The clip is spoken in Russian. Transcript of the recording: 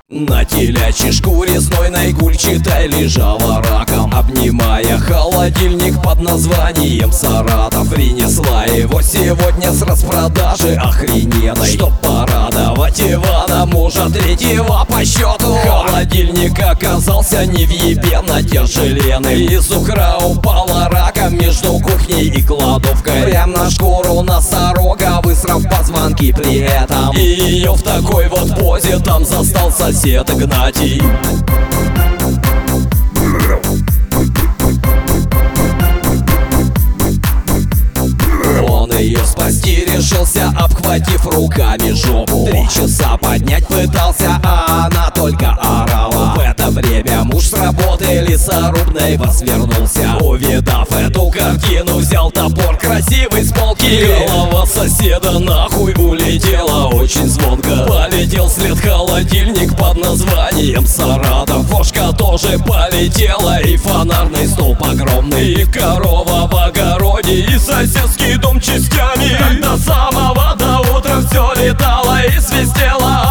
На телячьей шкуре знойной гульчатой лежала раком, обнимая холодильник под названием Саратов. Принесла его сегодня с распродажи охрененной, чтоб порадовать Ивана, мужа третьего по счету. Холодильник оказался невъебенно тяжеленный, из ухра упала раком между кухней и кладовкой, прям на шкуру носорога, высрав позвонки при этом. И ее в такой вот позе там застал сосед Игнатий. Он ее спасти решился, обхватив руками жопу. 3 часа поднять пытался, а она только орала. В это время муж с работы лесорубной возвернулся. Увидав эту картину, взял топор красивый с полки. Голова соседа нахуй улетела очень звонко. Полетел след холодильник под названием Саратов. Фошка тоже полетела, и фонарный столб огромный, и корова в огороде, и соседский дом частями. Как до самого до утра все летало и свистело.